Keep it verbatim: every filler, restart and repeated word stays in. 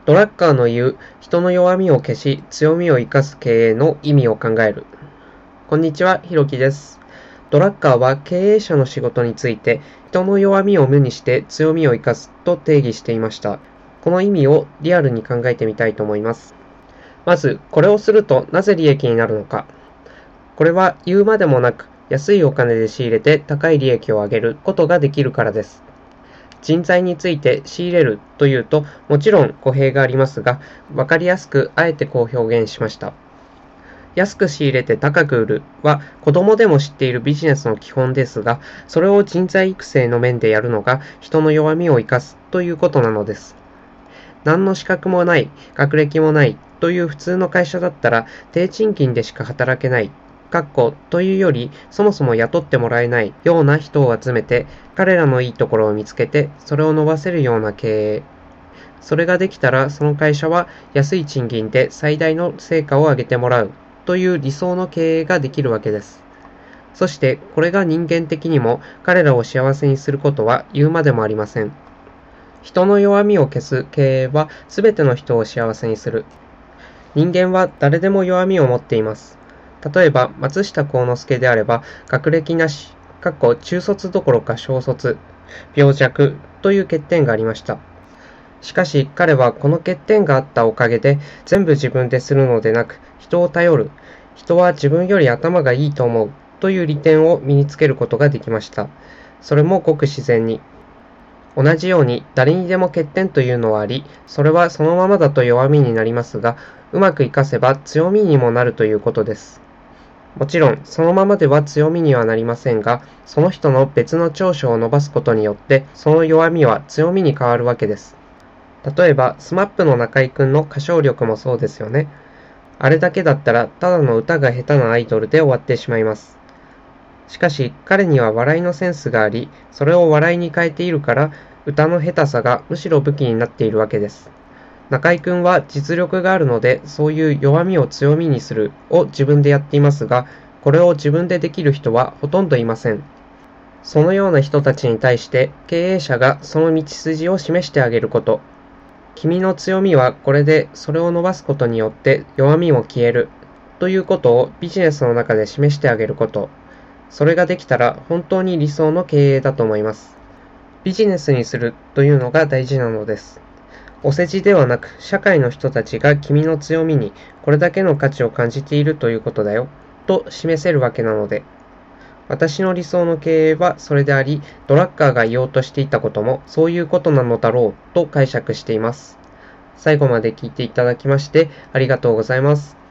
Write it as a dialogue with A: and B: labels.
A: ドラッカーの言う人の弱みを消し強みを生かす経営の意味を考える。こんにちは、ひろきです。ドラッカーは経営者の仕事について人の弱みを無にして強みを生かすと定義していました。この意味をリアルに考えてみたいと思います。まず、これをするとなぜ利益になるのか。これは言うまでもなく安いお金で仕入れて高い利益を上げることができるからです。人材について仕入れるというともちろん語弊がありますが、わかりやすくあえてこう表現しました。安く仕入れて高く売るは子供でも知っているビジネスの基本ですが、それを人材育成の面でやるのが人の弱みを生かすということなのです。何の資格もない、学歴もないという普通の会社だったら低賃金でしか働けない。かっこというより、そもそも雇ってもらえないような人を集めて、彼らのいいところを見つけて、それを伸ばせるような経営。それができたら、その会社は安い賃金で最大の成果を上げてもらうという理想の経営ができるわけです。そして、これが人間的にも彼らを幸せにすることは言うまでもありません。人の弱みを消す経営は全ての人を幸せにする。人間は誰でも弱みを持っています。例えば、松下幸之助であれば、学歴なし、かっこ中卒どころか小卒、病弱という欠点がありました。しかし、彼はこの欠点があったおかげで、全部自分でするのでなく、人を頼る、人は自分より頭がいいと思うという利点を身につけることができました。それもごく自然に。同じように、誰にでも欠点というのはあり、それはそのままだと弱みになりますが、うまく活かせば強みにもなるということです。もちろん、そのままでは強みにはなりませんが、その人の別の長所を伸ばすことによって、その弱みは強みに変わるわけです。例えば、スマップの中居くんの歌唱力もそうですよね。あれだけだったら、ただの歌が下手なアイドルで終わってしまいます。しかし、彼には笑いのセンスがあり、それを笑いに変えているから、歌の下手さがむしろ武器になっているわけです。中居くんは実力があるので、そういう弱みを強みにするを自分でやっていますが、これを自分でできる人はほとんどいません。そのような人たちに対して経営者がその道筋を示してあげること。君の強みはこれで、それを伸ばすことによって弱みも消えるということをビジネスの中で示してあげること。それができたら本当に理想の経営だと思います。ビジネスにするというのが大事なのです。お世辞ではなく、社会の人たちが君の強みにこれだけの価値を感じているということだよ、と示せるわけなので。私の理想の経営はそれであり、ドラッカーが言おうとしていたこともそういうことなのだろうと解釈しています。最後まで聞いていただきましてありがとうございます。